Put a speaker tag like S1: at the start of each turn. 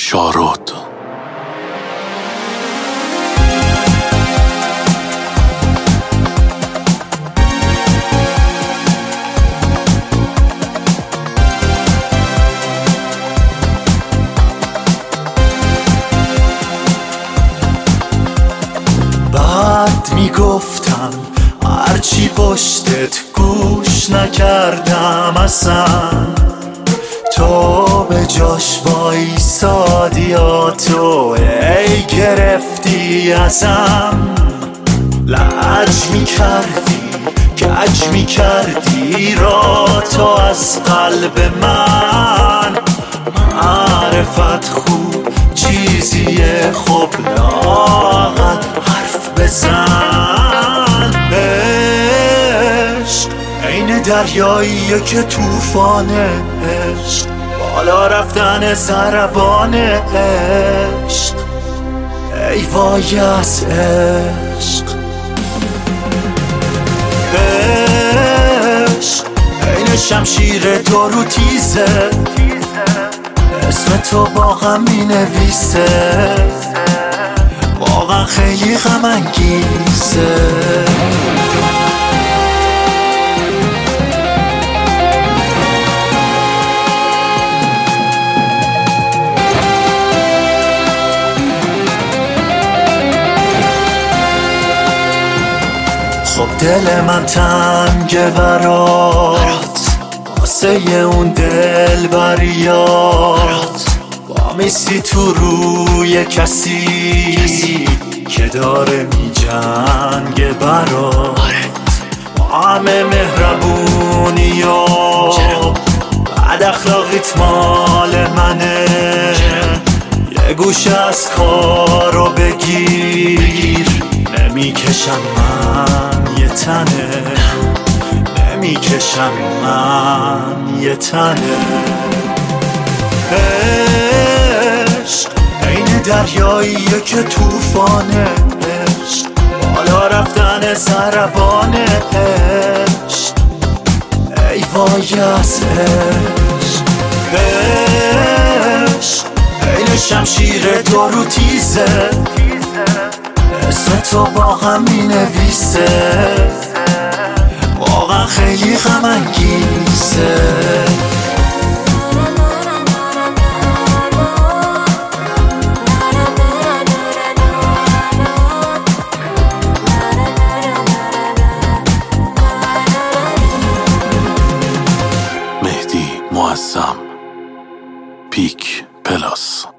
S1: شارود.
S2: بعد میگفتم هرچی پشتت گوش نکردم اصلا، تو به جاش وایسادی یا تو ای گرفتی ازم. لج میکردی کج میکردی را تو از قلب من. معرفت خوب چیزیه، خب لااقل حرف بزن. عشق عین دریاییه که توفانه، عشق بالا رفتن ضربان عشق. ای وای از عشق. عشق عین شمشیر دو رو تیزه، اسم تو با غم می نویسه، واقعا خیلی غم انگیزه. خب دل من تنگه برات، واسه اون دل بریات. وامیسی تو روی کسی که داره می جنگه برات. با همه مهربونی و بد اخلاقیت مال منه، یه گوشه از کارو بگیر. نمیکشم من یه تنه، نمیکشم من یه تنه. عشق عین دریاییه که توفانه، عشق بالا رفتن ضربان عشق. ای وای از عشق. عشق عین شمشیر دو رو تیزه، اسم تو با غم می نویسه، واقعا خیلی غم انگیزه.
S1: مهدی معظم، پیک پلاس.